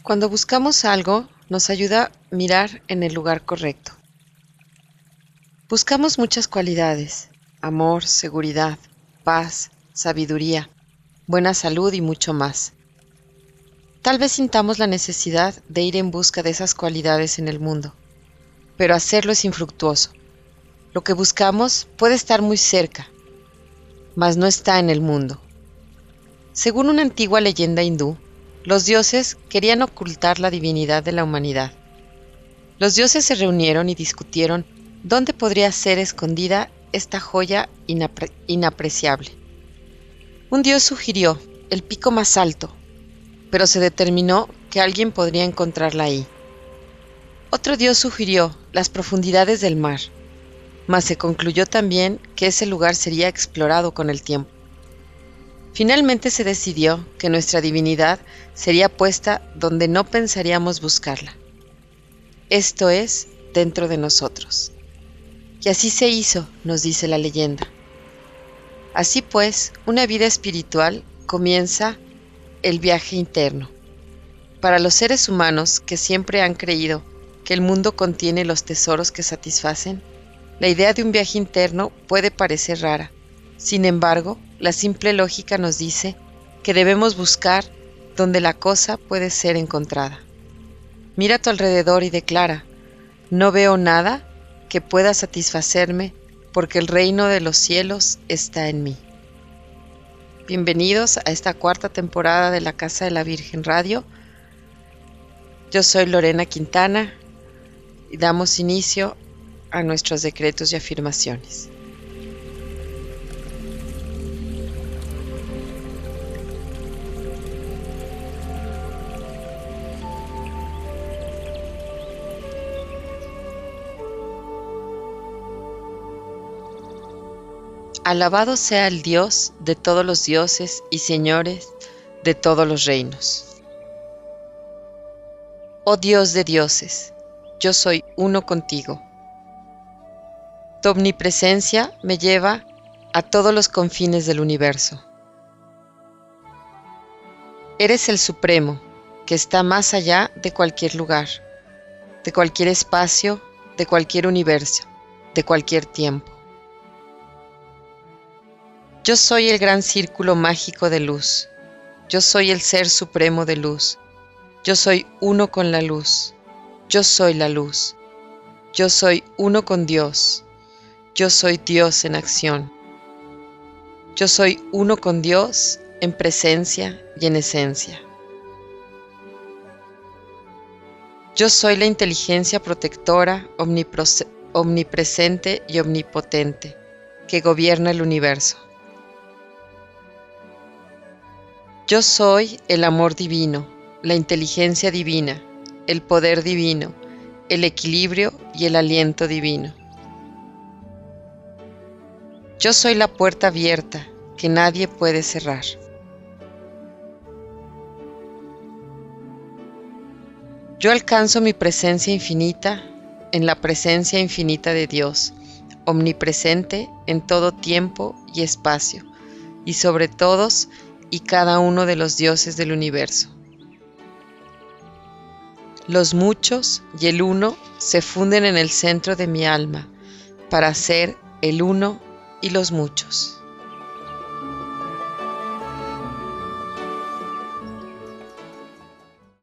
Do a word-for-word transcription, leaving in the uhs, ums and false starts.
Cuando buscamos algo, nos ayuda a mirar en el lugar correcto. Buscamos muchas cualidades: amor, seguridad, paz, sabiduría, buena salud y mucho más. Tal vez sintamos la necesidad de ir en busca de esas cualidades en el mundo, pero hacerlo es infructuoso. Lo que buscamos puede estar muy cerca, mas no está en el mundo. Según una antigua leyenda hindú, los dioses querían ocultar la divinidad de la humanidad. Los dioses se reunieron y discutieron dónde podría ser escondida esta joya inapre- inapreciable. Un dios sugirió el pico más alto, pero se determinó que alguien podría encontrarla ahí. Otro dios sugirió las profundidades del mar, mas se concluyó también que ese lugar sería explorado con el tiempo. Finalmente se decidió que nuestra divinidad sería puesta donde no pensaríamos buscarla. Esto es, dentro de nosotros. Y así se hizo, nos dice la leyenda. Así pues, una vida espiritual comienza el viaje interno. Para los seres humanos que siempre han creído que el mundo contiene los tesoros que satisfacen, la idea de un viaje interno puede parecer rara. Sin embargo, la simple lógica nos dice que debemos buscar donde la cosa puede ser encontrada. Mira a tu alrededor y declara: no veo nada que pueda satisfacerme, porque el reino de los cielos está en mí. Bienvenidos a esta cuarta temporada de la Casa de la Virgen Radio. Yo soy Lorena Quintana y damos inicio a nuestros decretos y afirmaciones. Alabado sea el Dios de todos los dioses y señores de todos los reinos. Oh Dios de dioses, yo soy uno contigo. Tu omnipresencia me lleva a todos los confines del universo. Eres el Supremo, que está más allá de cualquier lugar, de cualquier espacio, de cualquier universo, de cualquier tiempo. Yo soy el gran círculo mágico de luz. Yo soy el Ser Supremo de luz. Yo soy uno con la luz. Yo soy la luz. Yo soy uno con Dios. Yo soy Dios en acción. Yo soy uno con Dios en presencia y en esencia. Yo soy la inteligencia protectora, omnipresente y omnipotente, que gobierna el universo. Yo soy el amor divino, la inteligencia divina, el poder divino, el equilibrio y el aliento divino. Yo soy la puerta abierta que nadie puede cerrar. Yo alcanzo mi presencia infinita en la presencia infinita de Dios, omnipresente en todo tiempo y espacio, y sobre todos y cada uno de los dioses del universo. Los muchos y el uno se funden en el centro de mi alma para ser el uno y los muchos.